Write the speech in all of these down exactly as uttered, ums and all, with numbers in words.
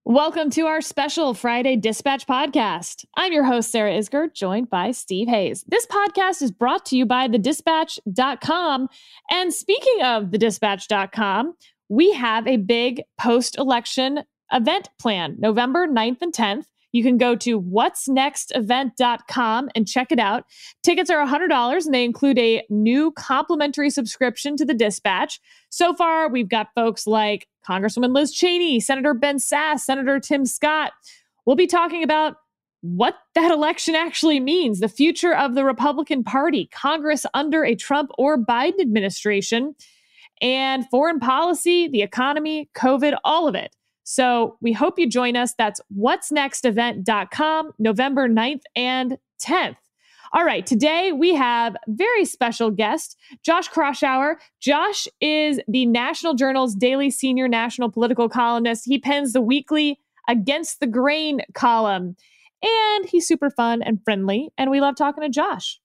Welcome to our special Friday Dispatch podcast. I'm your host, Sarah Isger, joined by Steve Hayes. This podcast is brought to you by the dispatch dot com. And speaking of the dispatch dot com, we have a big post-election event planned, November ninth and tenth. You can go to whats next event dot com and check it out. Tickets are one hundred dollars and they include a new complimentary subscription to the Dispatch. So far, we've got folks like Congresswoman Liz Cheney, Senator Ben Sasse, Senator Tim Scott. We'll be talking about what that election actually means, the future of the Republican Party, Congress under a Trump or Biden administration, and foreign policy, the economy, COVID, all of it. So we hope you join us. That's whats next event dot com, November ninth and tenth. All right, today we have very special guest, Josh Kraushaar. Josh is the National Journal's daily senior national political columnist. He pens the weekly Against the Grain column, and he's super fun and friendly, and we love talking to Josh.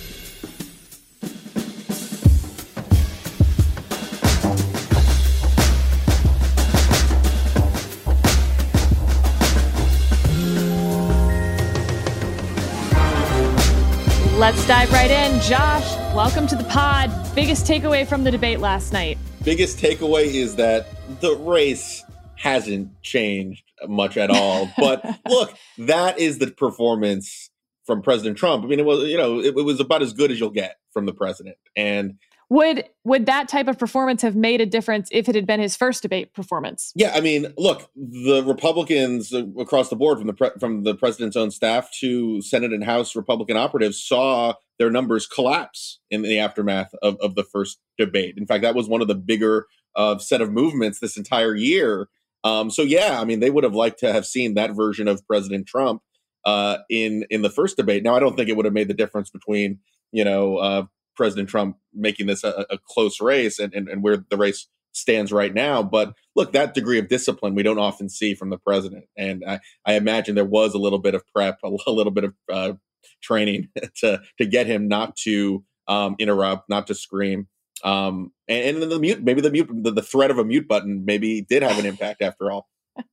Let's dive right in. Josh, welcome to the pod. Biggest takeaway from the debate last night? Biggest takeaway is that the race hasn't changed much at all. But look, that is the performance from President Trump. I mean, it was, you know, it, it was about as good as you'll get from the president. And Would would that type of performance have made a difference if it had been his first debate performance? Yeah, I mean, look, the Republicans across the board, from the pre- from the president's own staff to Senate and House Republican operatives, saw their numbers collapse in the aftermath of, of the first debate. In fact, that was one of the bigger uh, set of movements this entire year. Um, so, yeah, I mean, they would have liked to have seen that version of President Trump uh, in in the first debate. Now, I don't think it would have made the difference between, you know, uh, President Trump making this a, a close race and, and, and where the race stands right now. But look, that degree of discipline we don't often see from the president. And I, I imagine there was a little bit of prep, a, a little bit of uh, training to to get him not to um, interrupt, not to scream. Um, and, and then the mute, maybe the mute, the, the threat of a mute button maybe did have an impact after all.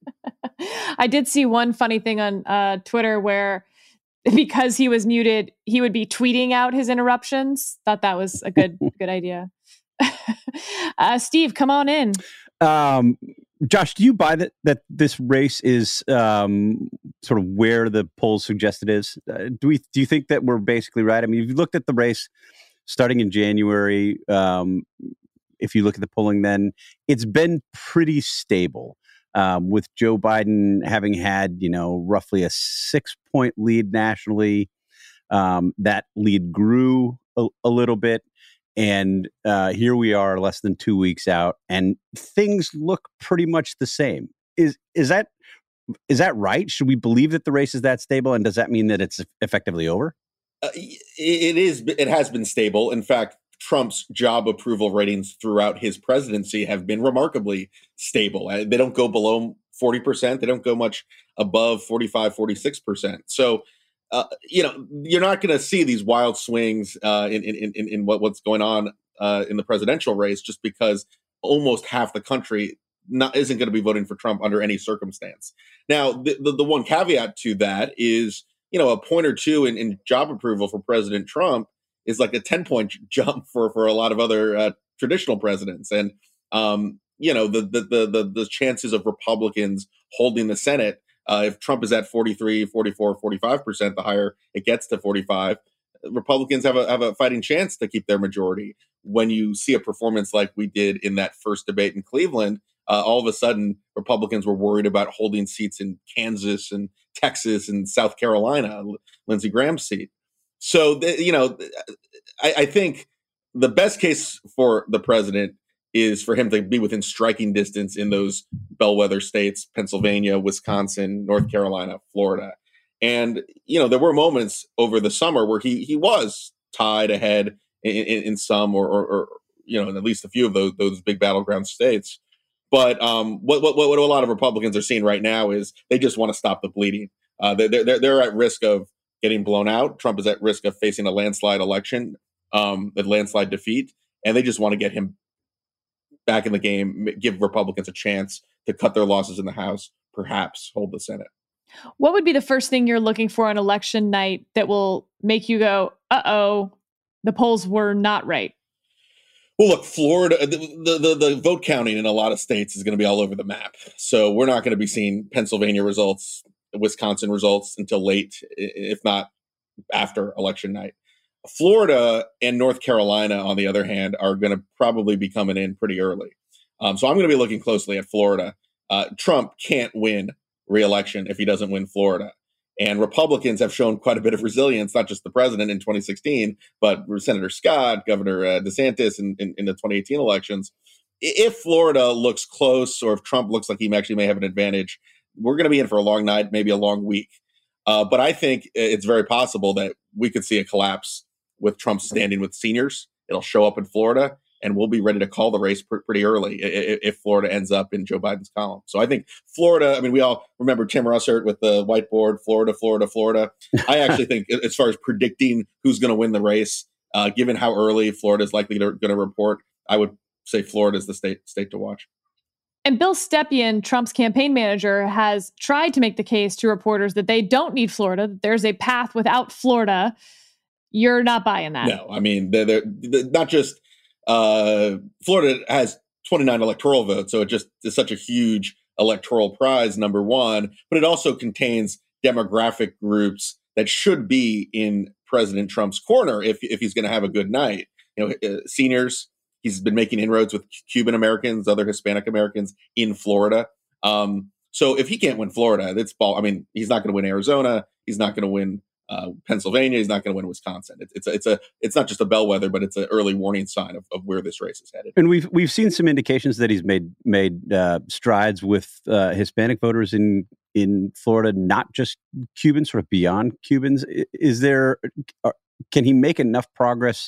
I did see one funny thing on uh, Twitter where, because he was muted, he would be tweeting out his interruptions. Thought that was a good good idea. uh, Steve, come on in. Um, Josh, do you buy that that this race is um, sort of where the polls suggest it is? Uh, do we? Do you think that we're basically right? I mean, if you looked at the race starting in January, um, if you look at the polling, then it's been pretty stable. Um, with Joe Biden having had, you know, roughly a six-point lead nationally, um, that lead grew a, a little bit, and uh, here we are, less than two weeks out, and things look pretty much the same. Is is that is that right? Should we believe that the race is that stable, and does that mean that it's effectively over? Uh, it is. It has been stable. In fact, Trump's job approval ratings throughout his presidency have been remarkably stable. They don't go below forty percent. They don't go much above forty-five, forty-six percent. So, uh, you know, you're not going to see these wild swings uh, in, in, in, in what, what's going on uh, in the presidential race, just because almost half the country not, isn't going to be voting for Trump under any circumstance. Now, the, the, the one caveat to that is, you know, a point or two in, in job approval for President Trump is like a ten-point jump for, for a lot of other uh, traditional presidents. And, um, you know, the, the the the the chances of Republicans holding the Senate, uh, if Trump is at forty-three, forty-four, forty-five percent, the higher it gets to forty-five, Republicans have a have a fighting chance to keep their majority. When you see a performance like we did in that first debate in Cleveland, uh, all of a sudden Republicans were worried about holding seats in Kansas and Texas and South Carolina, Lindsey Graham's seat. So, you know, I, I think the best case for the president is for him to be within striking distance in those bellwether states, Pennsylvania, Wisconsin, North Carolina, Florida. And, you know, there were moments over the summer where he he was tied ahead in, in, in some or, or, or, you know, in at least a few of those, those big battleground states. But um, what, what, what a lot of Republicans are seeing right now is they just want to stop the bleeding. Uh, they're, they're, they're at risk of getting blown out. Trump is at risk of facing a landslide election, um, a landslide defeat, and they just want to get him back in the game, give Republicans a chance to cut their losses in the House, perhaps hold the Senate. What would be the first thing you're looking for on election night that will make you go, uh-oh, the polls were not right? Well, look, Florida, the, the, the, the vote counting in a lot of states is going to be all over the map. So we're not going to be seeing Pennsylvania results, Wisconsin results until late, if not after election night. Florida and North Carolina, on the other hand, are going to probably be coming in pretty early. Um, so I'm going to be looking closely at Florida. Uh, Trump can't win re-election if he doesn't win Florida. And Republicans have shown quite a bit of resilience, not just the president in twenty sixteen, but Senator Scott, Governor uh, DeSantis in, in, in the twenty eighteen elections. If Florida looks close, or if Trump looks like he actually may have an advantage, we're going to be in for a long night, maybe a long week. Uh, but I think it's very possible that we could see a collapse with Trump standing with seniors. It'll show up in Florida, and we'll be ready to call the race pr- pretty early if, if Florida ends up in Joe Biden's column. So I think Florida, I mean, we all remember Tim Russert with the whiteboard, Florida, Florida, Florida. I actually think as far as predicting who's going to win the race, uh, given how early Florida is likely to going to report, I would say Florida is the state state to watch. And Bill Stepien, Trump's campaign manager, has tried to make the case to reporters that they don't need Florida, that there's a path without Florida. You're not buying that. No, I mean, they're, they're, they're not just uh, Florida has twenty-nine electoral votes, so it just is such a huge electoral prize, number one, but it also contains demographic groups that should be in President Trump's corner if, if he's going to have a good night. You know, uh, seniors, he's been making inroads with Cuban Americans, other Hispanic Americans in Florida. Um, so if he can't win Florida, that's ball. I mean, he's not going to win Arizona. He's not going to win Uh, Pennsylvania. He's not going to win Wisconsin. It's it's a, it's a it's not just a bellwether, but it's an early warning sign of, of where this race is headed. And we've we've seen some indications that he's made made uh, strides with uh, Hispanic voters in in Florida, not just Cubans, sort of beyond Cubans. Is there uh, can he make enough progress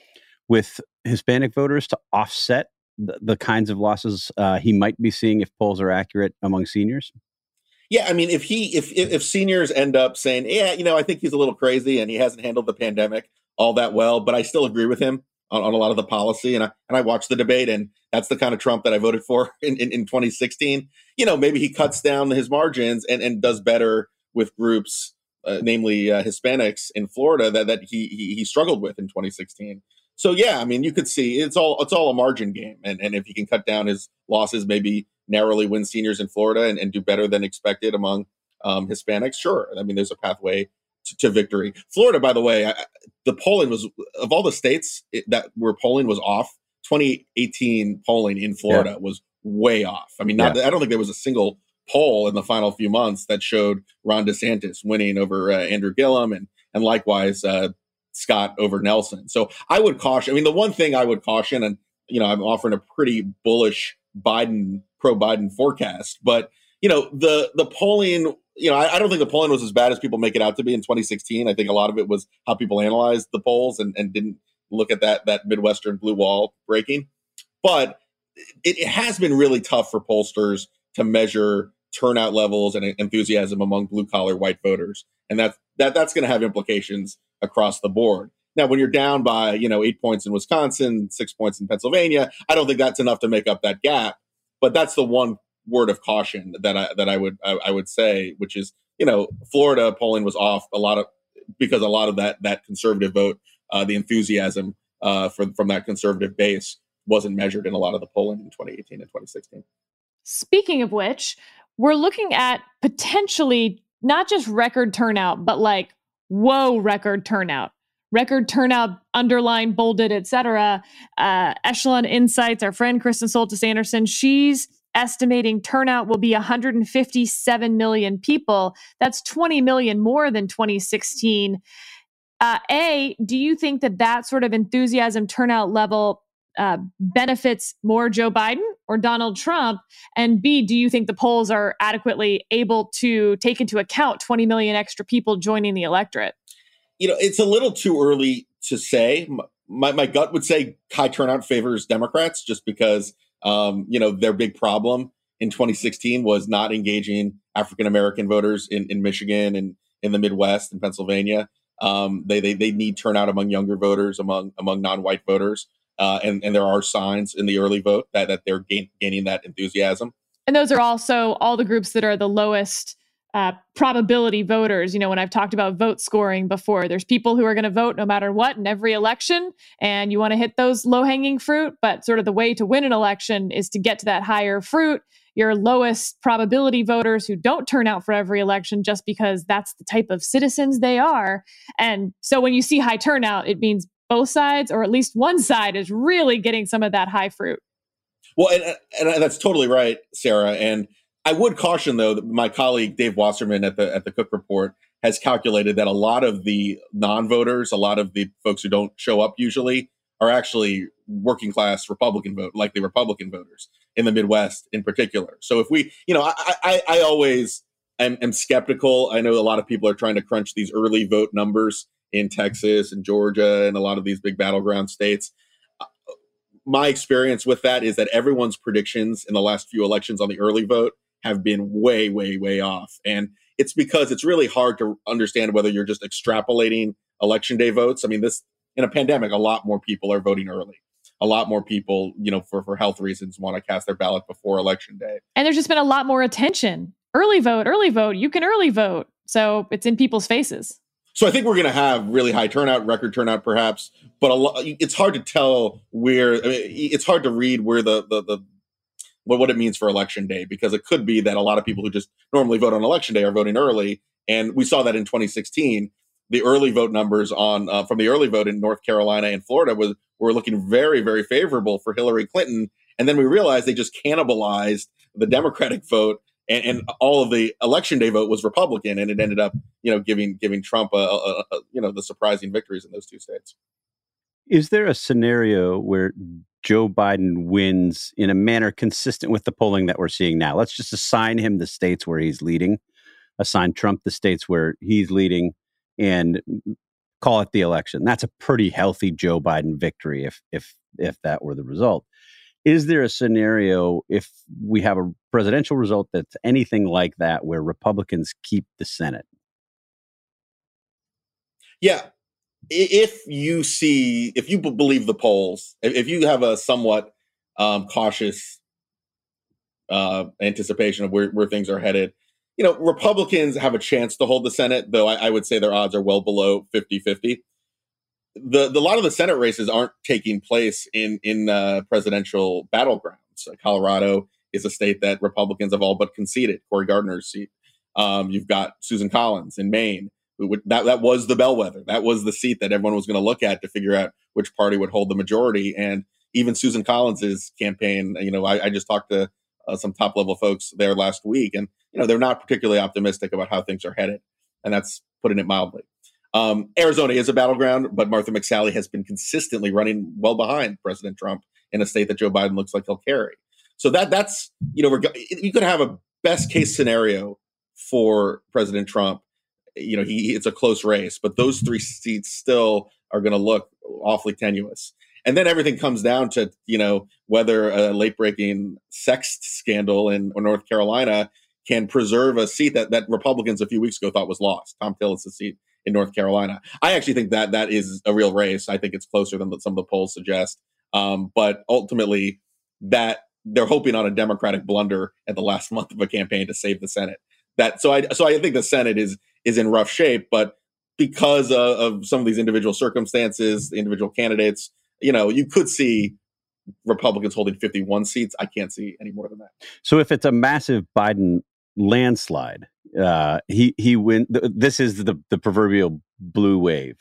with Hispanic voters to offset the, the kinds of losses uh, he might be seeing if polls are accurate among seniors? Yeah, I mean, if he if if seniors end up saying, yeah, you know, I think he's a little crazy and he hasn't handled the pandemic all that well, but I still agree with him on, on a lot of the policy, and I and I watched the debate, and that's the kind of Trump that I voted for in, in, in twenty sixteen. You know, maybe he cuts down his margins and, and does better with groups, uh, namely uh, Hispanics in Florida, that that he, he he struggled with in twenty sixteen. So yeah, I mean, you could see it's all it's all a margin game, and and if he can cut down his losses, maybe narrowly win seniors in Florida and, and do better than expected among um, Hispanics, sure. I mean, there's a pathway to, to victory. Florida, by the way, I, the polling was, of all the states it, that where polling was off, twenty eighteen polling in Florida yeah. was way off. I mean, not, yeah. I don't think there was a single poll in the final few months that showed Ron DeSantis winning over uh, Andrew Gillum, and and likewise uh, Scott over Nelson. So I would caution. I mean, the one thing I would caution, and you know, I'm offering a pretty bullish Biden, pro-Biden forecast, but you know, the the polling, you know, I, I don't think the polling was as bad as people make it out to be in twenty sixteen. I think a lot of it was how people analyzed the polls and, and didn't look at that that Midwestern blue wall breaking. But it, it has been really tough for pollsters to measure turnout levels and enthusiasm among blue collar white voters, and that's that that's going to have implications across the board. Now, when you're down by, you know, eight points in Wisconsin, six points in Pennsylvania, I don't think that's enough to make up that gap. But that's the one word of caution that I that I would I, I would say, which is, you know, Florida polling was off a lot of because a lot of that that conservative vote, uh, the enthusiasm uh, for, from that conservative base wasn't measured in a lot of the polling in twenty eighteen and twenty sixteen. Speaking of which, we're looking at potentially not just record turnout, but like, whoa, record turnout. Record turnout, underlined, bolded, et cetera. Uh, Echelon Insights, our friend Kristen Soltis Anderson, she's estimating turnout will be one hundred fifty-seven million people. That's twenty million more than twenty sixteen. Uh, A, do you think that that sort of enthusiasm turnout level uh, benefits more Joe Biden or Donald Trump? And B, do you think the polls are adequately able to take into account twenty million extra people joining the electorate? You know, it's a little too early to say. My my gut would say high turnout favors Democrats, just because, um, you know, their big problem in twenty sixteen was not engaging African-American voters in, in Michigan and in the Midwest and Pennsylvania. Um, they, they they need turnout among younger voters, among among non-white voters. Uh, and, and there are signs in the early vote that, that they're gain, gaining that enthusiasm. And those are also all the groups that are the lowest uh, probability voters. You know, when I've talked about vote scoring before, there's people who are going to vote no matter what in every election, and you want to hit those low-hanging fruit. But sort of the way to win an election is to get to that higher fruit. Your lowest probability voters who don't turn out for every election just because that's the type of citizens they are. And so when you see high turnout, it means both sides, or at least one side, is really getting some of that high fruit. Well, and, and that's totally right, Sarah. And I would caution, though, that my colleague Dave Wasserman at the at the Cook Report has calculated that a lot of the non-voters, a lot of the folks who don't show up usually, are actually working class Republican vote, likely Republican voters in the Midwest in particular. So if we, you know, I I, I always am, am skeptical. I know a lot of people are trying to crunch these early vote numbers in Texas and Georgia and a lot of these big battleground states. My experience with that is that everyone's predictions in the last few elections on the early vote have been way, way, way off. And it's because it's really hard to understand whether you're just extrapolating election day votes. I mean, this in a pandemic, a lot more people are voting early. A lot more people, you know, for, for health reasons, want to cast their ballot before election day. And there's just been a lot more attention. Early vote, early vote, you can early vote. So it's in people's faces. So I think we're going to have really high turnout, record turnout, perhaps, but a lo- it's hard to tell where. I mean, it's hard to read where the the, the what, what it means for election day, because it could be that a lot of people who just normally vote on election day are voting early, and we saw that in twenty sixteen. The early vote numbers on uh, from the early vote in North Carolina and Florida was were looking very, very favorable for Hillary Clinton, and then we realized they just cannibalized the Democratic vote. And, and all of the election day vote was Republican, and it ended up, you know, giving giving Trump, a, a, a, you know, the surprising victories in those two states. Is there a scenario where Joe Biden wins in a manner consistent with the polling that we're seeing now? Let's just assign him the states where he's leading, assign Trump the states where he's leading, and call it the election. That's a pretty healthy Joe Biden victory if if if that were the result. Is there a scenario, if we have a presidential result that's anything like that, where Republicans keep the Senate? Yeah. If you see, if you b- believe the polls, if, if you have a somewhat um, cautious uh, anticipation of where, where things are headed, you know, Republicans have a chance to hold the Senate, though I, I would say their odds are well below fifty-fifty. The, the a lot of the Senate races aren't taking place in in uh, presidential battlegrounds. Uh, Colorado is a state that Republicans have all but conceded. Cory Gardner's seat. Um, you've got Susan Collins in Maine. Who would, that that was the bellwether. That was the seat that everyone was going to look at to figure out which party would hold the majority. And even Susan Collins's campaign, you know, I, I just talked to uh, some top level folks there last week, and you know, they're not particularly optimistic about how things are headed, and that's putting it mildly. Um, Arizona is a battleground, but Martha McSally has been consistently running well behind President Trump in a state that Joe Biden looks like he'll carry. So that that's, you know, you could have a best case scenario for President Trump. You know, he it's a close race, but those three seats still are going to look awfully tenuous. And then everything comes down to, you know, whether a late breaking sex scandal in North Carolina can preserve a seat that, that Republicans a few weeks ago thought was lost. Tom Tillis' seat in North Carolina. I actually think that that is a real race. I think it's closer than some of the polls suggest. Um, but ultimately, that they're hoping on a Democratic blunder at the last month of a campaign to save the Senate. That so I so I think the Senate is is in rough shape, but because of, of some of these individual circumstances, the individual candidates, you know, you could see Republicans holding fifty-one seats. I can't see any more than that. So if it's a massive Biden landslide, uh, he he win. Th- this is the the proverbial blue wave.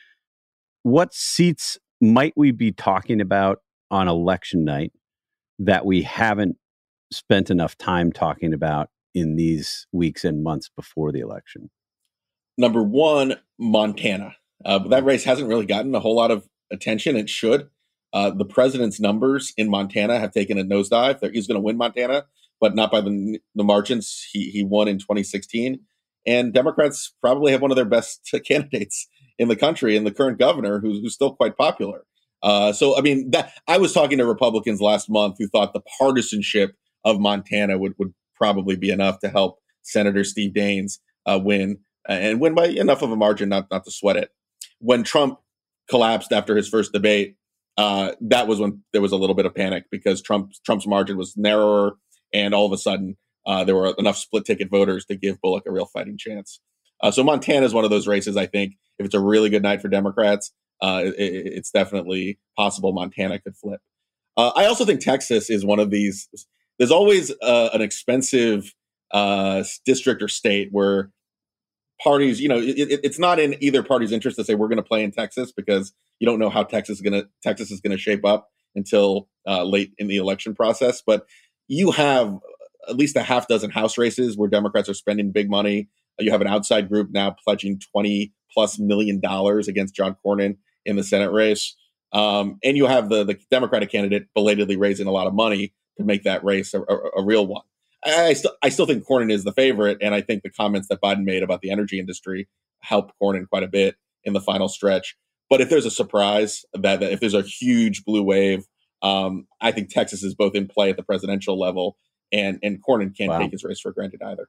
What seats might we be talking about on election night that we haven't spent enough time talking about in these weeks and months before the election? Number one, Montana. Uh, that race hasn't really gotten a whole lot of attention. It should. Uh, the president's numbers in Montana have taken a nosedive. He's going to win Montana, but not by the, the margins he, he won in twenty sixteen. And Democrats probably have one of their best candidates in the country, and the current governor, who's, who's still quite popular. Uh, so, I mean, that I was talking to Republicans last month who thought the partisanship of Montana would, would probably be enough to help Senator Steve Daines uh, win, uh, and win by enough of a margin not, not to sweat it. When Trump collapsed after his first debate, uh, that was when there was a little bit of panic because Trump, Trump's margin was narrower. and all of a sudden uh, there were enough split ticket voters to give Bullock a real fighting chance. Uh, so Montana is one of those races. I think if it's a really good night for Democrats, uh, it, it's definitely possible Montana could flip. Uh, I also think Texas is one of these. There's always uh, an expensive uh, district or state where parties, you know, it, it, it's not in either party's interest to say we're going to play in Texas, because you don't know how Texas is going to Texas is going to shape up until uh, late in the election process. But you have at least a half dozen House races where Democrats are spending big money. You have an outside group now pledging twenty plus million dollars against John Cornyn in the Senate race. Um, and you have the, the Democratic candidate belatedly raising a lot of money to make that race a, a, a real one. I, still, I still think Cornyn is the favorite, and I think the comments that Biden made about the energy industry helped Cornyn quite a bit in the final stretch. But if there's a surprise, that, that if there's a huge blue wave, um, I think Texas is both in play at the presidential level, and, and Cornyn can't wow. take his race for granted either.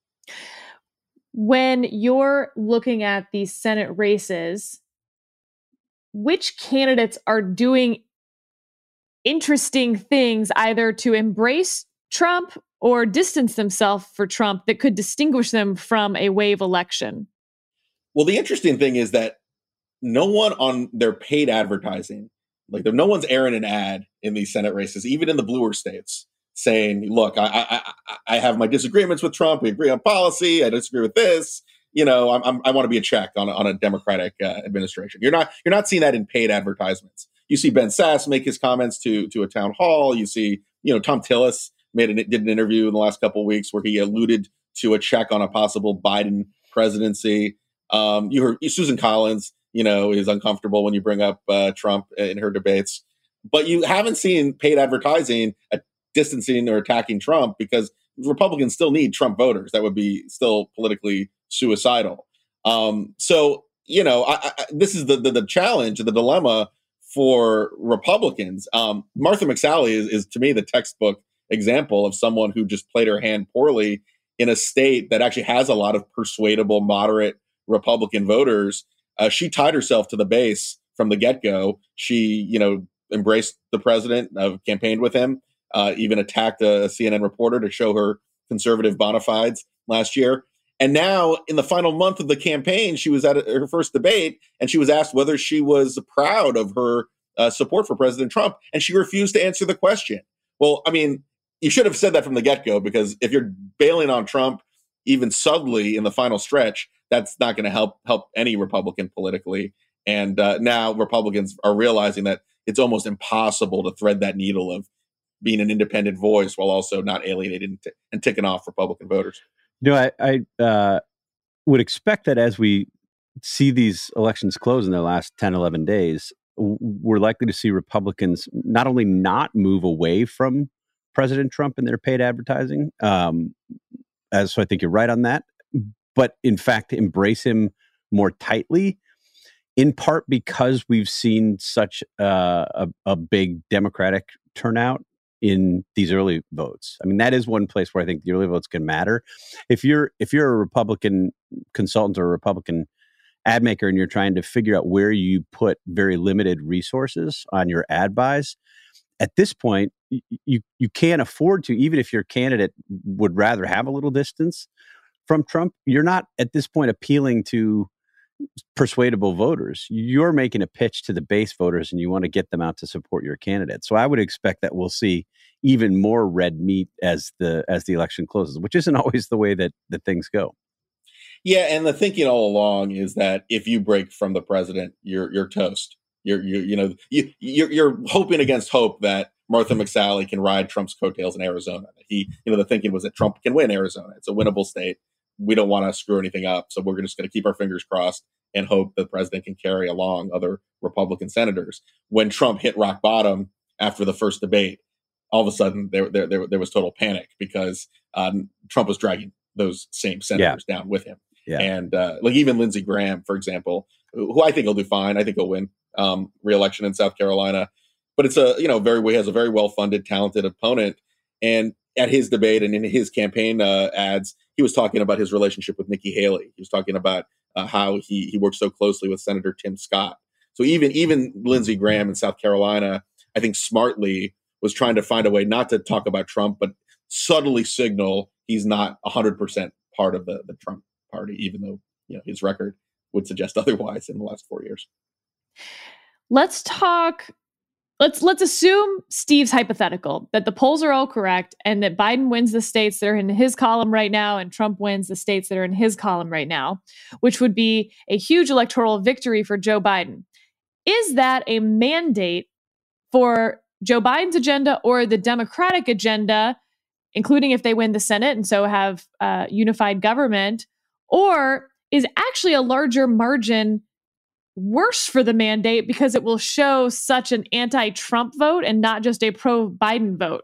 When you're looking at these Senate races, which candidates are doing interesting things either to embrace Trump or distance themselves for Trump that could distinguish them from a wave election? Well, the interesting thing is that no one on their paid advertising, like no one's airing an ad in these Senate races, even in the bluer states, saying, look, I, I, I have my disagreements with Trump. We agree on policy. I disagree with this. You know, I'm, I'm, I want to be a check on, on a Democratic uh, administration. You're not you're not seeing that in paid advertisements. You see Ben Sasse make his comments to to a town hall. You see, you know, Tom Tillis made an, did an interview in the last couple of weeks where he alluded to a check on a possible Biden presidency. Um, you heard Susan Collins, you know, is uncomfortable when you bring up uh, Trump in her debates, but you haven't seen paid advertising uh, distancing or attacking Trump, because Republicans still need Trump voters. That would be still politically suicidal. Um, so, you know, I, I, this is the, the the challenge, the dilemma for Republicans. Um, Martha McSally is, is, to me, the textbook example of someone who just played her hand poorly in a state that actually has a lot of persuadable, moderate Republican voters. Uh, she tied herself to the base from the get-go. She, you know, embraced the president, uh, campaigned with him, uh, even attacked a, a C N N reporter to show her conservative bona fides last year. And now, in the final month of the campaign, she was at her first debate, and she was asked whether she was proud of her uh, support for President Trump, and she refused to answer the question. Well, I mean, you should have said that from the get-go, because if you're bailing on Trump even subtly in the final stretch, that's not going to help help any Republican politically. And uh, now Republicans are realizing that it's almost impossible to thread that needle of being an independent voice while also not alienating and, t- and ticking off Republican voters. You know, I, I uh, would expect that as we see these elections close in the last ten, eleven days, we're likely to see Republicans not only not move away from President Trump in their paid advertising, um, as so I think you're right on that, but in fact embrace him more tightly, in part because we've seen such uh, a, a big Democratic turnout in these early votes. I mean, that is one place where I think the early votes can matter. If you're if you're a Republican consultant or a Republican ad maker and you're trying to figure out where you put very limited resources on your ad buys, at this point, you you can't afford to, even if your candidate would rather have a little distance from Trump, you're not at this point appealing to persuadable voters. You're making a pitch to the base voters, and you want to get them out to support your candidate. So I would expect that we'll see even more red meat as the as the election closes, which isn't always the way that that things go. Yeah, and the thinking all along is that if you break from the president, you're you're toast. You're you you know you you're, you're hoping against hope that Martha McSally can ride Trump's coattails in Arizona. He, you know, the thinking was that Trump can win Arizona. It's a winnable state. We don't want to screw anything up, so we're just going to keep our fingers crossed and hope the president can carry along other Republican senators. When Trump hit rock bottom after the first debate, all of a sudden there there there, there was total panic, because um, Trump was dragging those same senators yeah. down with him. Yeah. And uh, like even Lindsey Graham, for example, who I think will do fine. I think he'll win um, re-election in South Carolina. But it's a, you know, very he has a very well-funded, talented opponent. And at his debate and in his campaign uh, ads, he was talking about his relationship with Nikki Haley. He was talking about uh, how he he worked so closely with Senator Tim Scott. So even even Lindsey Graham in South Carolina, I think smartly was trying to find a way not to talk about Trump, but subtly signal he's not one hundred percent part of the, the Trump party, even though, you know, his record would suggest otherwise in the last four years. Let's talk. Let's let's assume Steve's hypothetical that the polls are all correct and that Biden wins the states that are in his column right now and Trump wins the states that are in his column right now, which would be a huge electoral victory for Joe Biden. Is that a mandate for Joe Biden's agenda or the Democratic agenda, including if they win the Senate and so have uh, unified government, or is actually a larger margin worse for the mandate because it will show such an anti-Trump vote and not just a pro-Biden vote?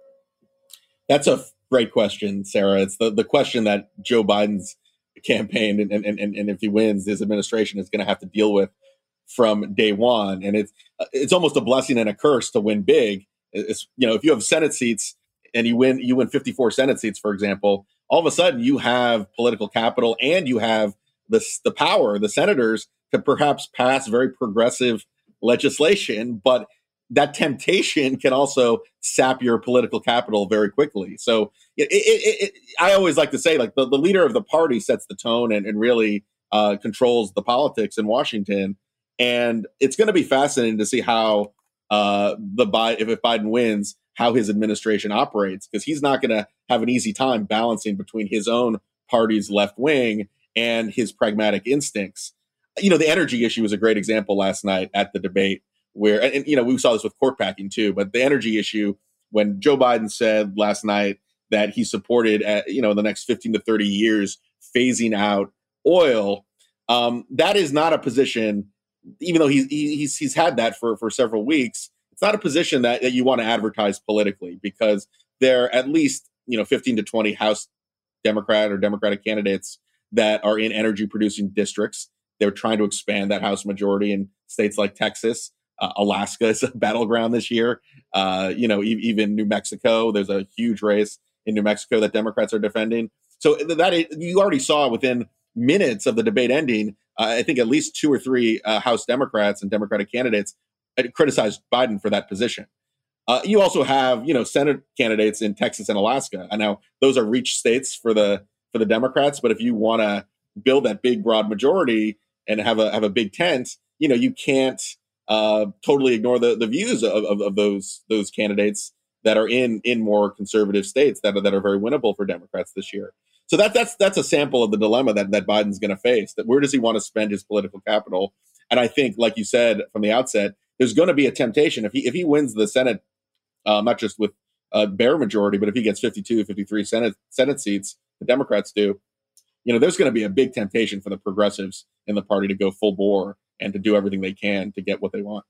That's a great question, Sarah. It's the, the question that Joe Biden's campaign and, and, and, and if he wins, his administration is going to have to deal with from day one. And it's it's almost a blessing and a curse to win big. It's, you know, if you have Senate seats and you win, you win fifty-four Senate seats, for example, all of a sudden you have political capital and you have the, the power, the senators, to perhaps pass very progressive legislation, but that temptation can also sap your political capital very quickly. So it, it, it, it, I always like to say, like, the, the leader of the party sets the tone and, and really uh, controls the politics in Washington. And it's going to be fascinating to see how uh, the Biden, if, if Biden wins, how his administration operates, because he's not going to have an easy time balancing between his own party's left wing and his pragmatic instincts. You know, the energy issue was a great example last night at the debate where, and, and you know, we saw this with court packing too, but the energy issue, when Joe Biden said last night that he supported, uh, you know, the next fifteen to thirty years, phasing out oil, um, that is not a position, even though he's, he's, he's had that for, for several weeks, it's not a position that, that you want to advertise politically, because there are at least, you know, fifteen to twenty House Democrat or Democratic candidates that are in energy producing districts. They're trying to expand that House majority in states like Texas. Uh, Alaska is a battleground this year. Uh, you know, e- even New Mexico, there's a huge race in New Mexico that Democrats are defending. So that you already saw within minutes of the debate ending, uh, I think at least two or three uh, House Democrats and Democratic candidates criticized Biden for that position. Uh, you also have, you know, Senate candidates in Texas and Alaska. I know those are reach states for the for the Democrats, but if you want to build that big, broad majority and have a have a big tent, you know, you can't uh, totally ignore the, the views of, of, of those those candidates that are in in more conservative states that are, that are very winnable for Democrats this year. So that that's that's a sample of the dilemma that, that Biden's going to face. That where does he want to spend his political capital? And I think, like you said from the outset, there's going to be a temptation if he if he wins the Senate, um, not just with a bare majority, but if he gets fifty-two, fifty-three Senate Senate seats, the Democrats do. You know, there's going to be a big temptation for the progressives in the party to go full bore and to do everything they can to get what they want.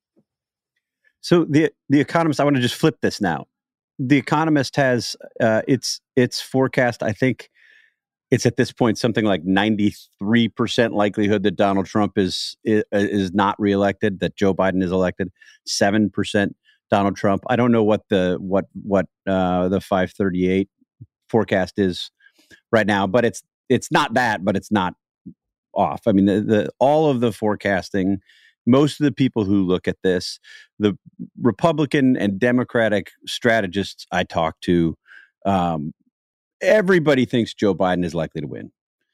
So the the Economist, I want to just flip this now. The Economist has uh, its its forecast. I think it's at this point something like ninety-three percent likelihood that Donald Trump is is, is not reelected, that Joe Biden is elected. seven percent Donald Trump. I don't know what the what what uh, the five thirty-eight forecast is right now, but it's it's not that, but it's not off. I mean, the, the all of the forecasting, most of the people who look at this, the Republican and Democratic strategists I talk to, um, everybody thinks Joe Biden is likely to win.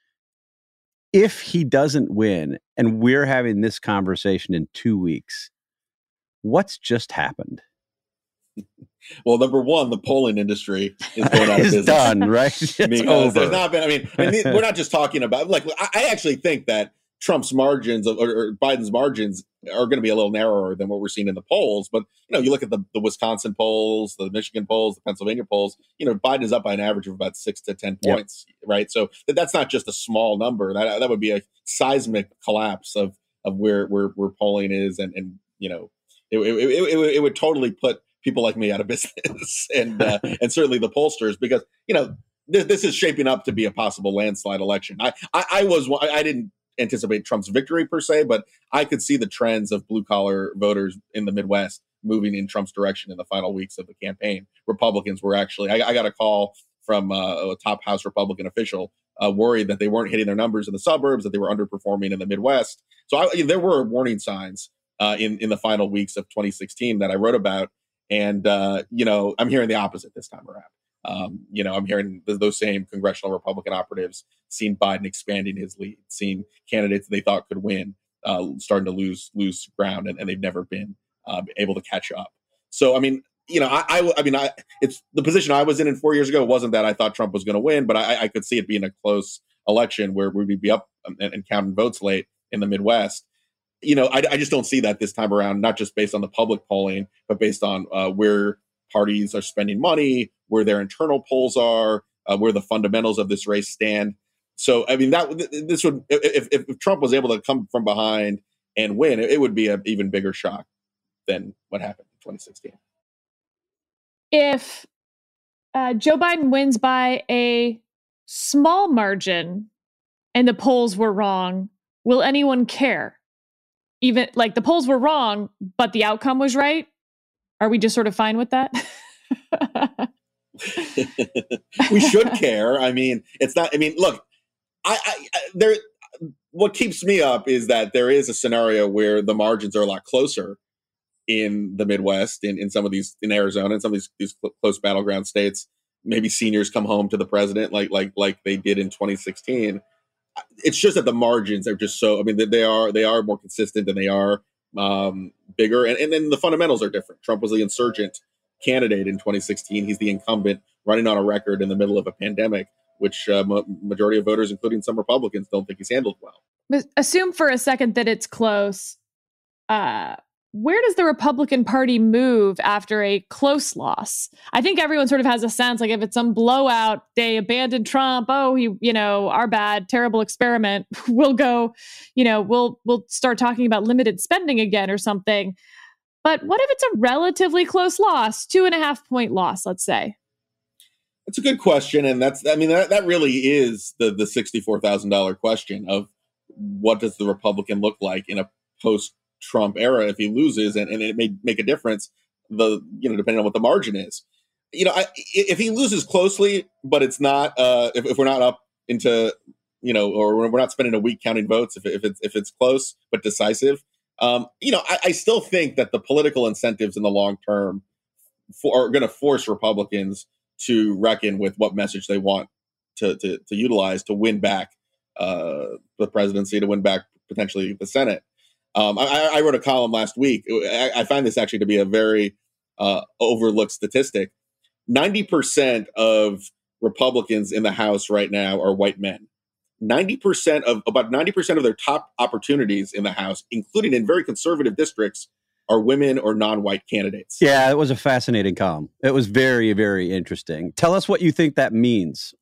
If he doesn't win, and we're having this conversation in two weeks, what's just happened? Well, number one, the polling industry is going out of it's business. done, right? It's because over. There's not been. I mean, I mean, we're not just talking about like. I actually think that Trump's margins or, or Biden's margins are going to be a little narrower than what we're seeing in the polls. But you know, you look at the, the Wisconsin polls, the Michigan polls, the Pennsylvania polls. You know, Biden is up by an average of about six to ten points, yep. right? So that's not just a small number. That that would be a seismic collapse of of where where, where polling is, and and you know, it it, it, it, it would totally put people like me out of business, and uh, and certainly the pollsters, because you know this, this is shaping up to be a possible landslide election. I I, I was I didn't anticipate Trump's victory per se, but I could see the trends of blue collar voters in the Midwest moving in Trump's direction in the final weeks of the campaign. Republicans were actually I, I got a call from uh, a top House Republican official uh, worried that they weren't hitting their numbers in the suburbs, that they were underperforming in the Midwest. So I, there were warning signs uh, in in the final weeks of twenty sixteen that I wrote about. And, uh, you know, I'm hearing the opposite this time around. Um, you know, I'm hearing th- those same congressional Republican operatives seeing Biden expanding his lead, seeing candidates they thought could win uh, starting to lose lose ground, and, and they've never been um, able to catch up. So, I mean, you know, I, I, I mean, I, it's the position I was in in four years ago wasn't that I thought Trump was going to win, but I, I could see it being a close election where we'd be up and, and counting votes late in the Midwest. You know, I, I just don't see that this time around, not just based on the public polling, but based on uh, where parties are spending money, where their internal polls are, uh, where the fundamentals of this race stand. So, I mean, that this would, if, if Trump was able to come from behind and win, it would be an even bigger shock than what happened in twenty sixteen. If uh, Joe Biden wins by a small margin and the polls were wrong, will anyone care? Even like the polls were wrong, but the outcome was right? Are we just sort of fine with that? We should care. I mean, it's not, I mean, look, I, I, I there, what keeps me up is that there is a scenario where the margins are a lot closer in the Midwest, in, in some of these, in Arizona, in some of these, these close battleground states. Maybe seniors come home to the president like like like they did in twenty sixteen. It's just that the margins are just so, I mean, they are they are more consistent and they are um, bigger. And, and then the fundamentals are different. Trump was the insurgent candidate in twenty sixteen. He's the incumbent running on a record in the middle of a pandemic, which uh, ma- majority of voters, including some Republicans, don't think he's handled well. But assume for a second that it's close. Uh, where does the Republican Party move after a close loss? I think everyone sort of has a sense, like if it's some blowout, they abandon Trump. Oh, he, you know, our bad, terrible experiment. We'll go, you know, we'll we'll start talking about limited spending again or something. But what if it's a relatively close loss, two and a half point loss, let's say? It's a good question, and that's, I mean, that, that really is the the sixty-four thousand dollars question of what does the Republican look like in a post-Trump era if he loses, and, and it may make a difference, the you know, depending on what the margin is. You know, I, if he loses closely, but it's not, uh, if, if we're not up into, you know, or we're not spending a week counting votes, if, if it's if it's close but decisive, um, you know, I, I still think that the political incentives in the long term for, are going to force Republicans to reckon with what message they want to to, to utilize to win back uh, the presidency, to win back potentially the Senate. Um, I, I wrote a column last week. I, I find this actually to be a very uh, overlooked statistic. ninety percent of Republicans in the House right now are white men. ninety percent of about ninety percent of their top opportunities in the House, including in very conservative districts, are women or non-white candidates. Yeah, it was a fascinating column. It was very, very interesting. Tell us what you think that means.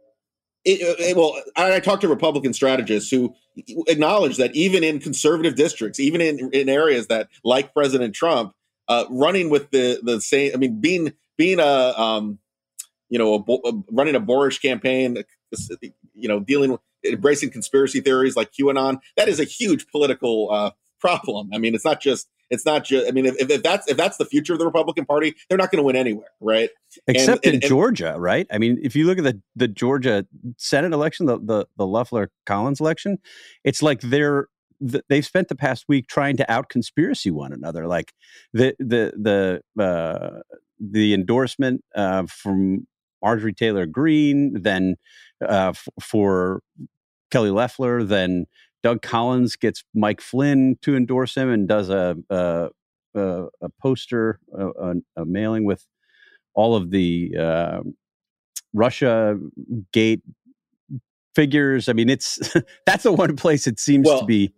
It, it, well, I, I talked to Republican strategists who acknowledge that even in conservative districts, even in, in areas that, like President Trump, uh, running with the the same, I mean, being being a um, you know, a, a, running a boorish campaign, you know, dealing with embracing conspiracy theories like QAnon, that is a huge political uh, problem. I mean, it's not just. It's not just, I mean, if, if that's if that's the future of the Republican Party, they're not going to win anywhere, right? Except and, in and, Georgia, right? I mean, if you look at the, the Georgia Senate election, the, the, the Loeffler-Collins election, it's like they're, they've spent the past week trying to out-conspiracy one another. Like the the the uh, the endorsement uh, from Marjorie Taylor Greene, then uh, f- for Kelly Loeffler, then Doug Collins gets Mike Flynn to endorse him and does a a, a, a poster, a, a mailing with all of the uh, Russia Gate figures. I mean, it's that's the one place it seems well, to be.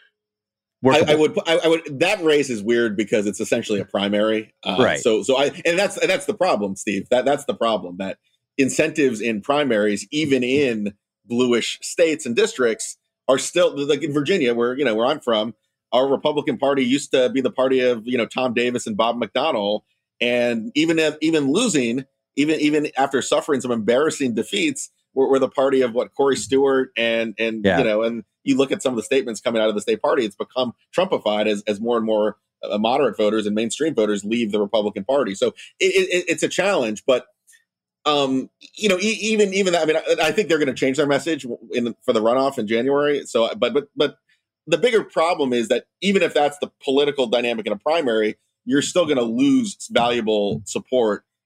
I, I would, I, I would. That race is weird because it's essentially a primary, uh, right? So, so I, and that's and that's the problem, Steve. That that's the problem. That incentives in primaries, even in bluish states and districts, are still, like in Virginia, where, you know, where I'm from, our Republican Party used to be the party of, you know, Tom Davis and Bob McDonnell. And even if, even losing, even even after suffering some embarrassing defeats, we're, we're the party of what, Corey Stewart and, and yeah. you know, and you look at some of the statements coming out of the state party, it's become Trumpified as, as more and more uh, moderate voters and mainstream voters leave the Republican Party. So it, it, it's a challenge, but Um, you know, e- even even that, I mean, I, I think they're going to change their message in for the runoff in January. So, but but but the bigger problem is that even if that's the political dynamic in a primary, you're still going to lose valuable support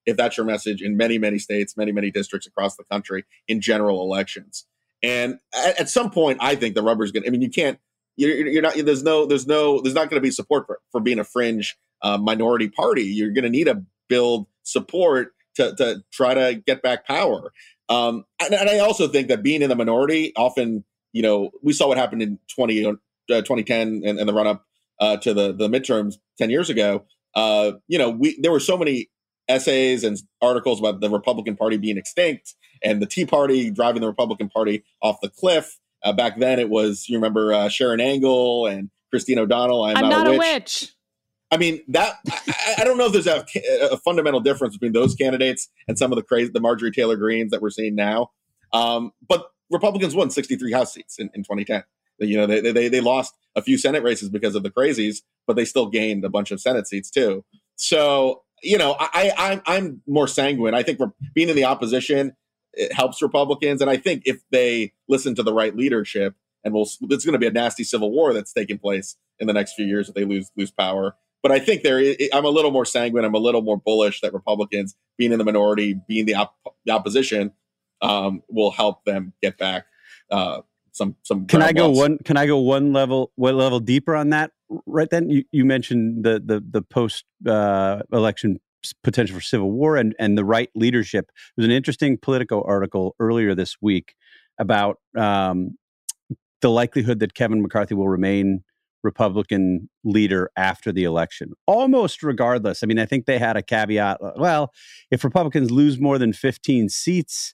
if that's your message in many, many states, many, many districts across the country in general elections. And at, at some point, I think the rubber's going to, I mean, you can't, you're, you're not, there's no, there's no, there's not going to be support for, for being a fringe uh, minority party. You're going to need to build support to, to try to get back power. Um, and, and I also think that being in the minority often, you know, we saw what happened in twenty, uh, twenty ten and, and the run up uh, to the, the midterms ten years ago. Uh, you know, we there were so many essays and articles about the Republican Party being extinct and the Tea Party driving the Republican Party off the cliff. Uh, back then, it was, you remember uh, Sharon Angle and Christine O'Donnell. I'm, I'm not, not a a witch. witch. I mean, that I, I don't know if there's a, a fundamental difference between those candidates and some of the crazy, the Marjorie Taylor Greens that we're seeing now. Um, but Republicans won sixty-three House seats in, in twenty ten. You know, they, they they lost a few Senate races because of the crazies, but they still gained a bunch of Senate seats too. So, you know, I, I I'm more sanguine. I think being in the opposition, it helps Republicans, and I think if they listen to the right leadership, and we'll, it's going to be a nasty civil war that's taking place in the next few years if they lose lose power. But I think there, I'm a little more sanguine. I'm a little more bullish that Republicans, being in the minority, being the, op- the opposition, um, will help them get back uh, some some. Can I go balls. one? Can I go one level one level deeper on that? Right then, you, you mentioned the the the post uh, election potential for civil war and and the right leadership. There's an interesting Politico article earlier this week about um, the likelihood that Kevin McCarthy will remain Republican leader after the election, almost regardless. I mean, I think they had a caveat. Well, if Republicans lose more than fifteen seats,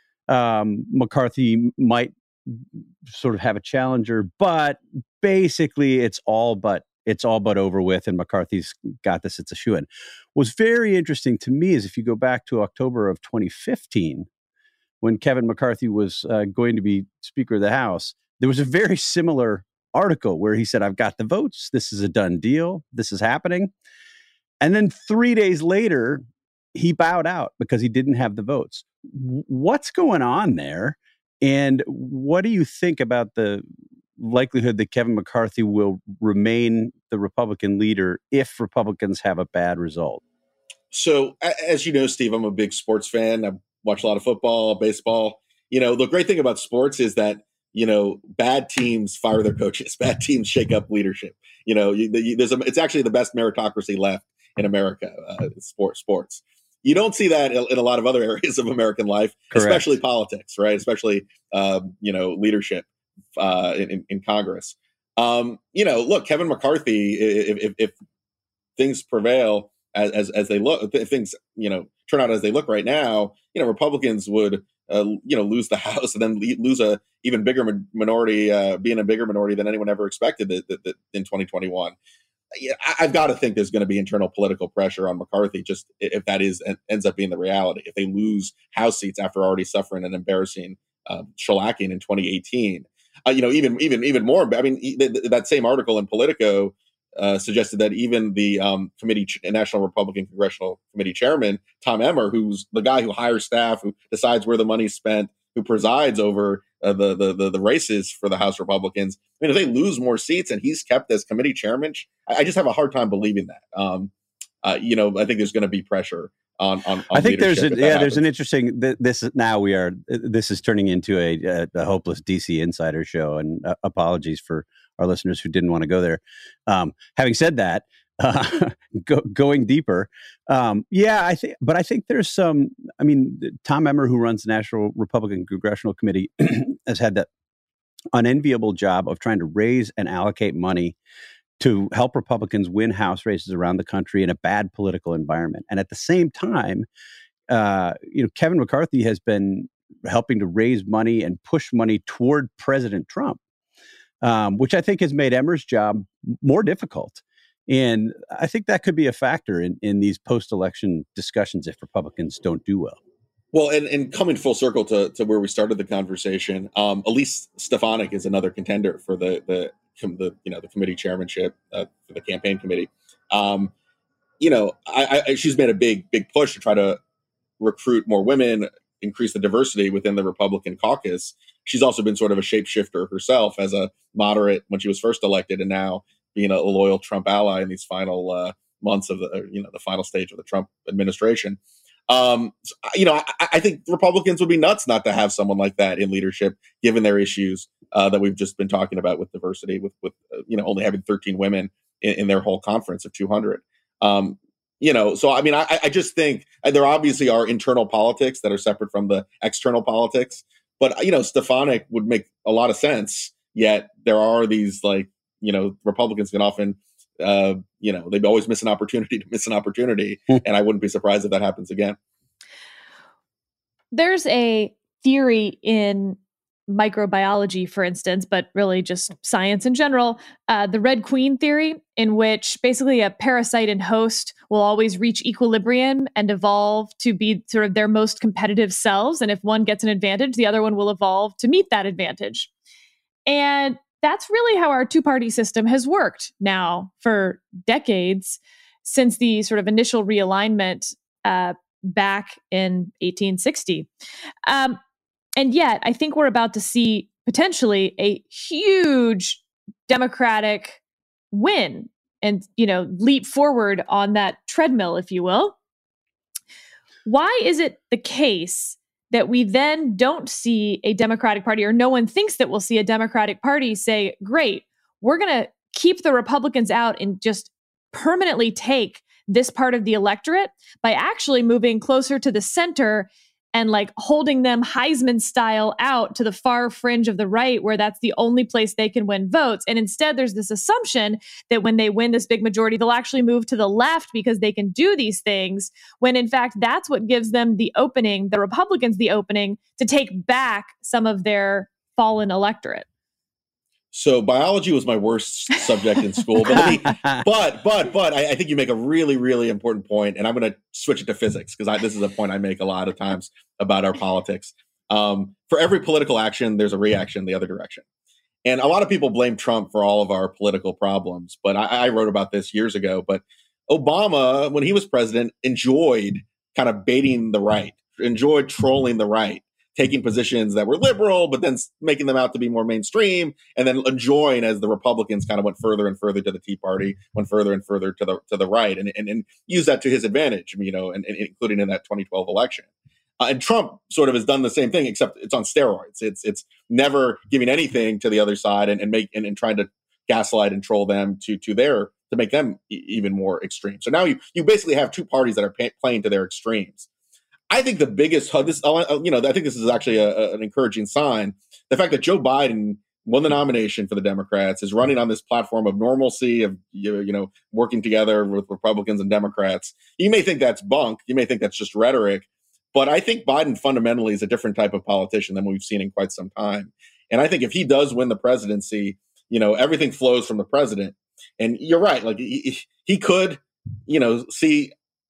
um, McCarthy might sort of have a challenger, but basically it's all but it's all but over with, and McCarthy's got this. It's a shoo-in. What's very interesting to me is if you go back to October of twenty fifteen, when Kevin McCarthy was uh, going to be Speaker of the House, there was a very similar article where he said, I've got the votes. This is a done deal. This is happening. And then three days later, he bowed out because he didn't have the votes. W- what's going on there? And what do you think about the likelihood that Kevin McCarthy will remain the Republican leader if Republicans have a bad result? So, as you know, Steve, I'm a big sports fan. I watch a lot of football, baseball. You know, the great thing about sports is that, you know, bad teams fire their coaches. Bad teams shake up leadership. You know, you, you, there's a, it's actually the best meritocracy left in America, uh, sport, sports. You don't see that in, in a lot of other areas of American life, Correct. Especially politics, right? Especially, um, you know, leadership uh, in, in Congress. Um, you know, look, Kevin McCarthy, if, if, if things prevail as, as, as they look, if things, you know, turn out as they look right now, you know, Republicans would, Uh, you know, lose the House and then lose a even bigger minority, uh, being a bigger minority than anyone ever expected that, that, that in twenty twenty-one. Yeah, I, I've got to think there's going to be internal political pressure on McCarthy, just if that is ends up being the reality. If they lose House seats after already suffering an embarrassing uh, shellacking in twenty eighteen, uh, you know, even even even more. I mean, th- th- that same article in Politico Uh, suggested that even the um, committee, National Republican Congressional Committee Chairman, Tom Emmer, who's the guy who hires staff, who decides where the money's spent, who presides over uh, the, the the the races for the House Republicans. I mean, if they lose more seats and he's kept as committee chairman, I, I just have a hard time believing that. Um, uh, you know, I think there's going to be pressure on. on, on I think there's a, yeah, happens. there's an interesting. Th- this is now we are. This is turning into a, a, a hopeless D C insider show, and uh, apologies for our listeners who didn't want to go there. Um, having said that, uh, go, going deeper, um, yeah, I think, but I think there's some. I mean, Tom Emmer, who runs the National Republican Congressional Committee, has had that unenviable job of trying to raise and allocate money to help Republicans win House races around the country in a bad political environment, and at the same time, uh, you know, Kevin McCarthy has been helping to raise money and push money toward President Trump. Um, which I think has made Emmer's job more difficult. And I think that could be a factor in, in these post-election discussions if Republicans don't do well. Well, and, and coming full circle to, to where we started the conversation, um, Elise Stefanik is another contender for the the, the you know the committee chairmanship uh, for the campaign committee. Um, you know, I, I, she's made a big big push to try to recruit more women, increase the diversity within the Republican caucus. She's also been sort of a shapeshifter herself as a moderate when she was first elected, and now being a loyal Trump ally in these final uh, months of the, you know, the final stage of the Trump administration. Um, you know, I, I think Republicans would be nuts not to have someone like that in leadership, given their issues uh, that we've just been talking about with diversity, with with uh, you know only having thirteen women in, in their whole conference of two hundred. Um, you know, so I mean, I, I just think there obviously are internal politics that are separate from the external politics, but you know, Stefanik would make a lot of sense. Yet there are these like you know Republicans can often. Uh, you know, they always miss an opportunity to miss an opportunity. And I wouldn't be surprised if that happens again. There's a theory in microbiology, for instance, but really just science in general, uh, the Red Queen theory, in which basically a parasite and host will always reach equilibrium and evolve to be sort of their most competitive selves. And if one gets an advantage, the other one will evolve to meet that advantage. And that's really how our two-party system has worked now for decades, since the sort of initial realignment uh, back in eighteen sixty. Um, and yet, I think we're about to see potentially a huge Democratic win and, you know, leap forward on that treadmill, if you will. Why is it the case that we then don't see a Democratic Party, or no one thinks that we'll see a Democratic Party say, great, we're going to keep the Republicans out and just permanently take this part of the electorate by actually moving closer to the center and like holding them Heisman style out to the far fringe of the right, where that's the only place they can win votes. And instead, there's this assumption that when they win this big majority, they'll actually move to the left because they can do these things, when in fact, that's what gives them the opening, the Republicans the opening to take back some of their fallen electorate. So biology was my worst subject in school, but let me, but but but I, I think you make a really really important point, and I'm going to switch it to physics because this is a point I make a lot of times about our politics. Um, for every political action, there's a reaction the other direction, and a lot of people blame Trump for all of our political problems. But I, I wrote about this years ago. But Obama, when he was president, enjoyed kind of baiting the right, enjoyed trolling the right, taking positions that were liberal, but then making them out to be more mainstream, and then enjoying as the Republicans kind of went further and further to the Tea Party, went further and further to the to the right, and and, and use that to his advantage, you know, and, and including in that twenty twelve election. Uh, and Trump sort of has done the same thing, except it's on steroids. It's it's never giving anything to the other side and, and make and, and trying to gaslight and troll them to to their to make them e- even more extreme. So now you you basically have two parties that are pay, playing to their extremes. I think the biggest, this, you know, I think this is actually a, a, an encouraging sign. The fact that Joe Biden won the nomination for the Democrats, is running on this platform of normalcy, of, you know, working together with Republicans and Democrats. You may think that's bunk. You may think that's just rhetoric. But I think Biden fundamentally is a different type of politician than we've seen in quite some time. And I think if he does win the presidency, you know, everything flows from the president. And you're right. Like he, he could, you know, see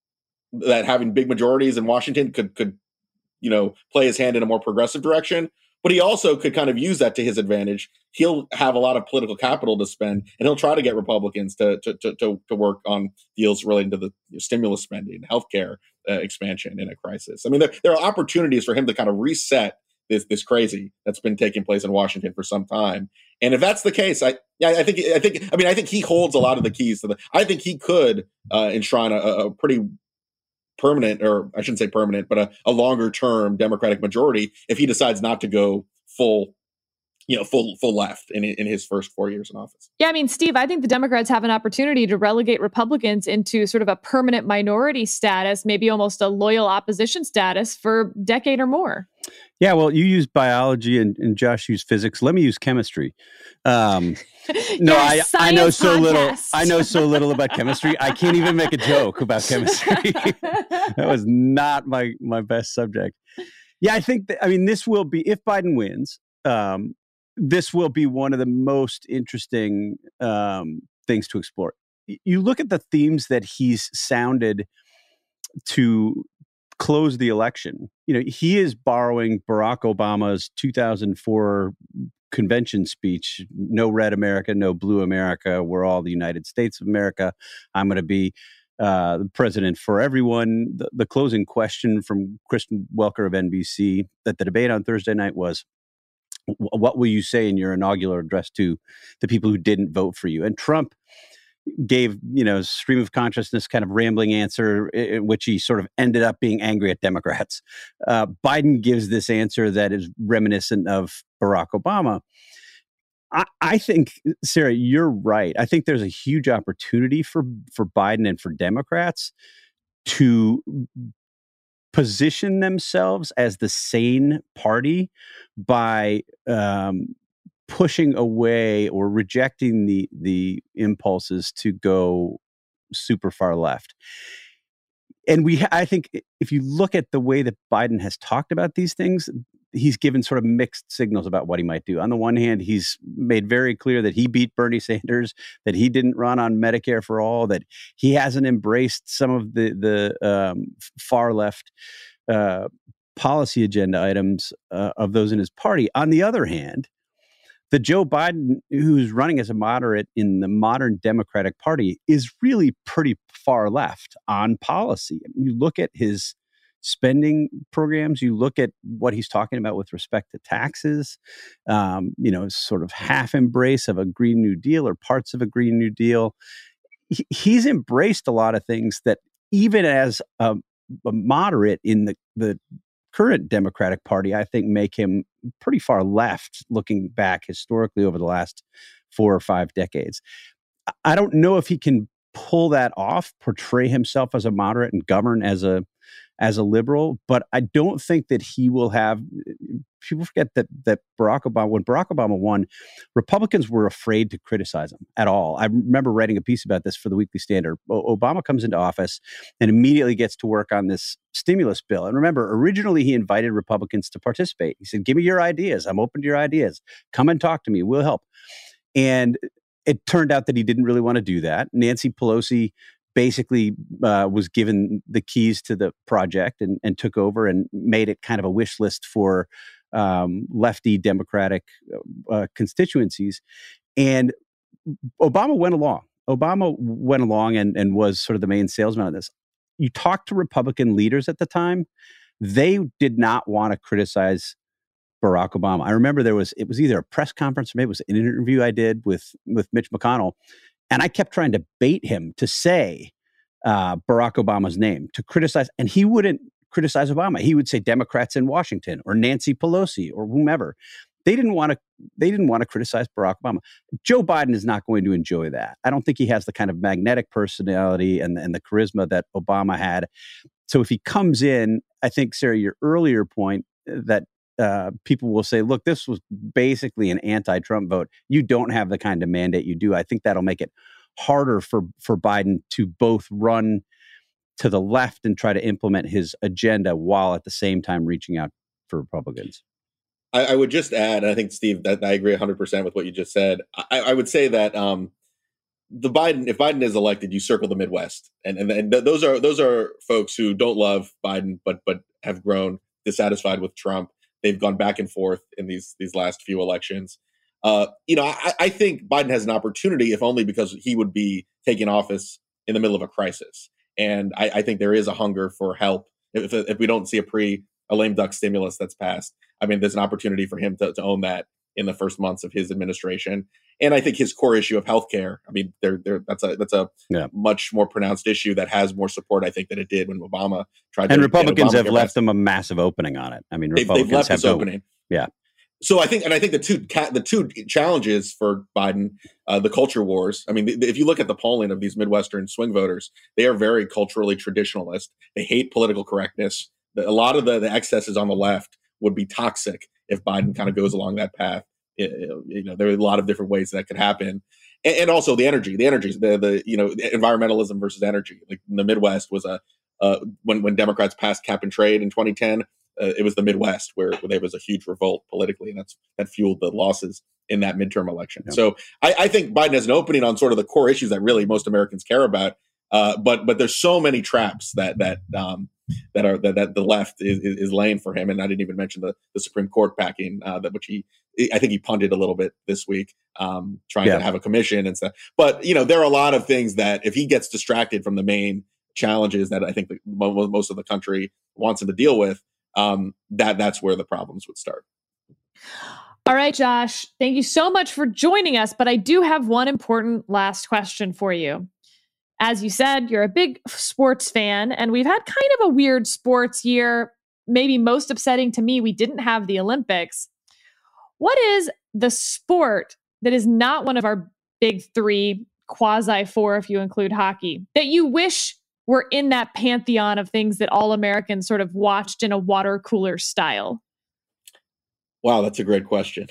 that having big majorities in Washington could, could, you know, play his hand in a more progressive direction, but he also could kind of use that to his advantage. He'll have a lot of political capital to spend, and he'll try to get Republicans to to to, to work on deals relating to the stimulus spending, healthcare uh, expansion in a crisis. I mean, there, there are opportunities for him to kind of reset this this crazy that's been taking place in Washington for some time. And if that's the case, I yeah, I think I think I mean I think he holds a lot of the keys to the. I think he could uh, enshrine a, a pretty permanent, or I shouldn't say permanent, but a, a longer term Democratic majority if he decides not to go full, you know, full full left in in his first four years in office. Yeah, I mean, Steve, I think the Democrats have an opportunity to relegate Republicans into sort of a permanent minority status, maybe almost a loyal opposition status for a decade or more. Yeah, well, you use biology and, and Josh used physics. Let me use chemistry. Um, no, I, I know so podcast. little. I know so little about chemistry. I can't even make a joke about chemistry. That was not my my best subject. Yeah, I think that, I mean, this will be, if Biden wins, um, this will be one of the most interesting um, things to explore. You look at the themes that he's sounded to close the election. You know, he is borrowing Barack Obama's two thousand four convention speech, no red America, no blue America, we're all the United States of America. I'm going to be uh, the president for everyone. The, the closing question from Kristen Welker of N B C at the debate on Thursday night was, what will you say in your inaugural address to the people who didn't vote for you? And Trump gave, you know, stream of consciousness kind of rambling answer in which he sort of ended up being angry at Democrats. Uh, Biden gives this answer that is reminiscent of Barack Obama. I, I think, Sarah, you're right. I think there's a huge opportunity for, for Biden and for Democrats to position themselves as the sane party by um, pushing away or rejecting the the impulses to go super far left. And we, I think, if you look at the way that Biden has talked about these things, he's given sort of mixed signals about what he might do. On the one hand, he's made very clear that he beat Bernie Sanders, that he didn't run on Medicare for all, that he hasn't embraced some of the the um, far left uh, policy agenda items uh, of those in his party. On the other hand, the Joe Biden who's running as a moderate in the modern Democratic Party is really pretty far left on policy. You look at his spending programs, you look at what he's talking about with respect to taxes, um, you know, sort of half embrace of a Green New Deal or parts of a Green New Deal. He, he's embraced a lot of things that even as a, a moderate in the, the current Democratic Party, I think make him pretty far left looking back historically over the last four or five decades. I don't know if he can pull that off, portray himself as a moderate and govern as a as a liberal, but I don't think that he will have. People forget that that Barack Obama, when Barack Obama won, Republicans were afraid to criticize him at all. I remember writing a piece about this for the Weekly Standard. O- Obama comes into office and immediately gets to work on this stimulus bill. And remember, originally he invited Republicans to participate. He said, "Give me your ideas. I'm open to your ideas. Come and talk to me. We'll help." And it turned out that he didn't really want to do that. Nancy Pelosi basically uh, was given the keys to the project and, and took over and made it kind of a wish list for um, lefty Democratic uh, constituencies. And Obama went along. Obama went along and, and was sort of the main salesman of this. You talk to Republican leaders at the time, they did not want to criticize Barack Obama. I remember there was, it was either a press conference or maybe it was an interview I did with, with Mitch McConnell. And I kept trying to bait him to say uh, Barack Obama's name, to criticize. And he wouldn't criticize Obama. He would say Democrats in Washington or Nancy Pelosi or whomever. They didn't want to, they didn't want to criticize Barack Obama. Joe Biden is not going to enjoy that. I don't think he has the kind of magnetic personality and, and the charisma that Obama had. So if he comes in, I think, Sarah, your earlier point that Uh, people will say, look, this was basically an anti-Trump vote. You don't have the kind of mandate you do. I think that'll make it harder for, for Biden to both run to the left and try to implement his agenda while at the same time reaching out for Republicans. I, I would just add, and I think, Steve, that I agree one hundred percent with what you just said. I, I would say that um, the Biden, if Biden is elected, you circle the Midwest. And, and, and th- those are those are folks who don't love Biden, but but have grown dissatisfied with Trump. They've gone back and forth in these these last few elections. Uh, you know, I, I think Biden has an opportunity, if only because he would be taking office in the middle of a crisis. And I, I think there is a hunger for help. If, if we don't see a pre a lame duck stimulus that's passed, I mean, there's an opportunity for him to, to own that in the first months of his administration. And I think his core issue of healthcare, I mean, they're, they're, that's a that's a yeah. much more pronounced issue that has more support, I think, than it did when Obama tried to. And Republicans have left them a massive opening on it. I mean, they've, Republicans they've left have this opening. Yeah. So I think, and I think the two the two challenges for Biden, uh, the culture wars. I mean, if you look at the polling of these Midwestern swing voters, they are very culturally traditionalist. They hate political correctness. A lot of the, the excesses on the left would be toxic if Biden kind of goes along that path. You know, there are a lot of different ways that could happen, and, and also the energy, the energies, the the you know, environmentalism versus energy. Like in the Midwest was a uh, when when Democrats passed cap and trade in twenty ten, uh, it was the Midwest where, where there was a huge revolt politically, and that's that fueled the losses in that midterm election. Yeah. So I, I think Biden has an opening on sort of the core issues that really most Americans care about. Uh, but but there's so many traps that that um, that are that, that the left is, is, is laying for him, and I didn't even mention the the Supreme Court packing uh, that which he I think he punted a little bit this week, um, trying yeah. to have a commission and stuff. But you know, there are a lot of things that if he gets distracted from the main challenges that I think the, most of the country wants him to deal with, um, that that's where the problems would start. All right, Josh, thank you so much for joining us. But I do have one important last question for you. As you said, you're a big sports fan, and we've had kind of a weird sports year. Maybe most upsetting to me, we didn't have the Olympics. What is the sport that is not one of our big three, quasi four, if you include hockey, that you wish were in that pantheon of things that all Americans sort of watched in a water cooler style? Wow, that's a great question.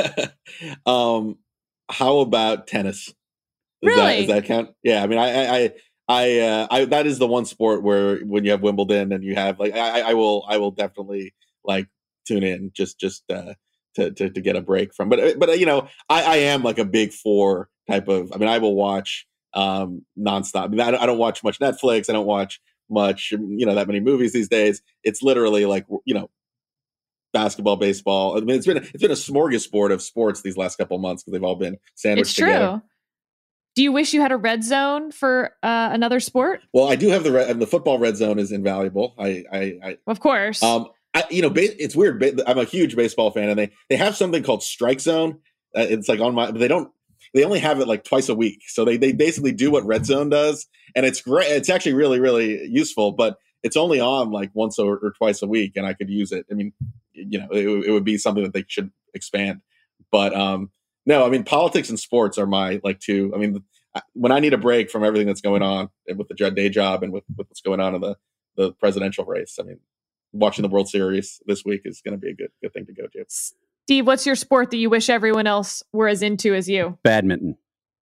um, how about tennis? Does really? That, does that count? Yeah, I mean, I, I, I, uh, I, that is the one sport where when you have Wimbledon and you have like, I, I will, I will definitely like tune in just, just uh, to, to, to get a break from. But, but you know, I, I am like a big four type of. I mean, I will watch um, nonstop. I, mean, I, don't, I don't watch much Netflix. I don't watch much, you know, that many movies these days. It's literally like, you know, basketball, baseball. I mean, it's been it's been a smorgasbord of sports these last couple of months because they've all been sandwiched it's true. together. Do you wish you had a red zone for uh, another sport? Well, I do have the red, and the football red zone is invaluable. I, I, I of course. Um, I, you know, ba- it's weird. Ba- I'm a huge baseball fan, and they they have something called Strike Zone. Uh, it's like on my, but they don't. They only have it like twice a week, so they they basically do what Red Zone does, and it's great. It's actually really really useful, but it's only on like once or, or twice a week, and I could use it. I mean, you know, it, it would be something that they should expand. But um, no, I mean, politics and sports are my like two. I mean, when I need a break from everything that's going on with the day job and with, with what's going on in the, the presidential race, I mean, watching the World Series this week is going to be a good good thing to go to. Steve, what's your sport that you wish everyone else were as into as you? Badminton.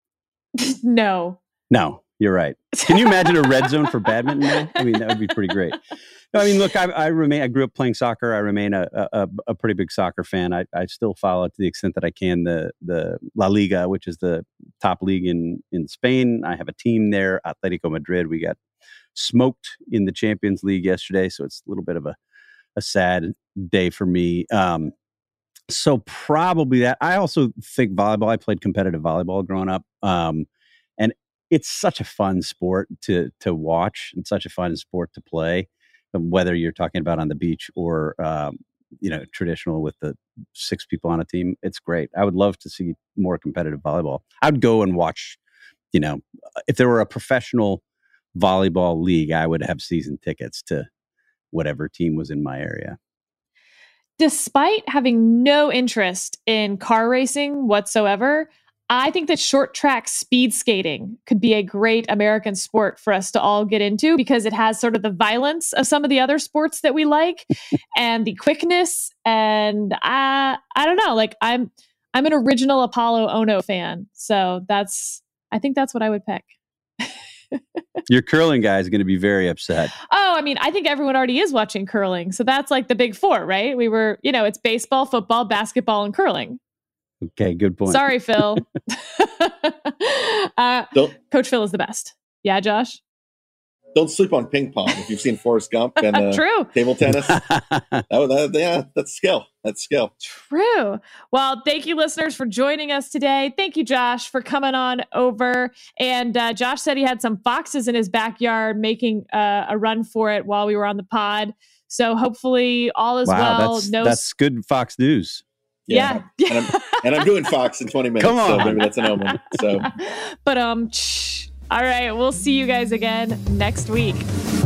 No. No, you're right. Can you imagine a red zone for badminton now? I mean, that would be pretty great. No, I mean, look, I, I remain. I grew up playing soccer. I remain a a, a pretty big soccer fan. I, I still follow to the extent that I can the the La Liga, which is the top league in in Spain. I have a team there, Atletico Madrid. We got smoked in the Champions League yesterday, so it's a little bit of a a sad day for me. Um, so probably that. I also think volleyball. I played competitive volleyball growing up, um, and it's such a fun sport to to watch and such a fun sport to play. Whether you're talking about on the beach or, um, you know, traditional with the six people on a team, it's great. I would love to see more competitive volleyball. I'd go and watch, you know, if there were a professional volleyball league, I would have season tickets to whatever team was in my area. Despite having no interest in car racing whatsoever, I think that short track speed skating could be a great American sport for us to all get into because it has sort of the violence of some of the other sports that we like and the quickness. And I, I don't know, like I'm, I'm an original Apollo Ono fan. So that's, I think that's what I would pick. Your curling guy is going to be very upset. Oh, I mean, I think everyone already is watching curling. So that's like the big four, right? We were, you know, it's baseball, football, basketball, and curling. Okay, good point. Sorry, Phil. uh, Coach Phil is the best. Yeah, Josh? Don't sleep on ping pong. If you've seen Forrest Gump and uh, True. table tennis, that, that, yeah, that's skill. That's skill. True. Well, thank you, listeners, for joining us today. Thank you, Josh, for coming on over. And uh, Josh said he had some foxes in his backyard making uh, a run for it while we were on the pod. So hopefully all is wow, well. That's, no that's good Fox News. Yeah. yeah. And, I'm, and I'm doing Fox in twenty minutes. Come on. So maybe that's an omen. So, but um, shh. All right. We'll see you guys again next week.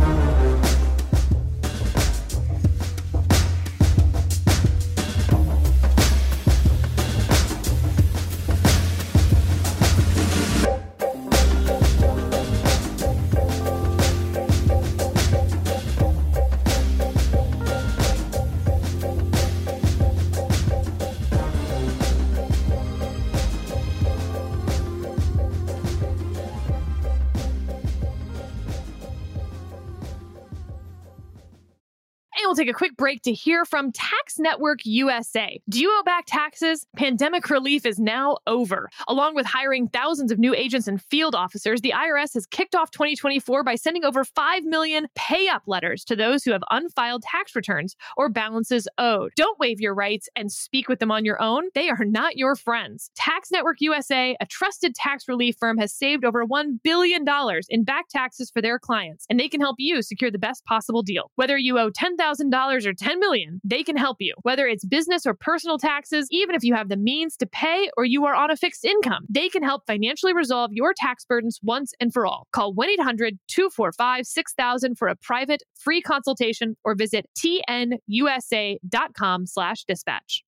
We'll take a quick break to hear from Tax Network U S A. Do you owe back taxes? Pandemic relief is now over. Along with hiring thousands of new agents and field officers, the I R S has kicked off twenty twenty-four by sending over five million pay-up letters to those who have unfiled tax returns or balances owed. Don't waive your rights and speak with them on your own. They are not your friends. Tax Network U S A, a trusted tax relief firm, has saved over one billion dollars in back taxes for their clients, and they can help you secure the best possible deal. Whether you owe ten thousand thousand dollars or ten million dollars, they can help you. Whether it's business or personal taxes, even if you have the means to pay or you are on a fixed income, they can help financially resolve your tax burdens once and for all. Call one eight hundred two four five six thousand for a private free consultation or visit tnusa.com slash dispatch.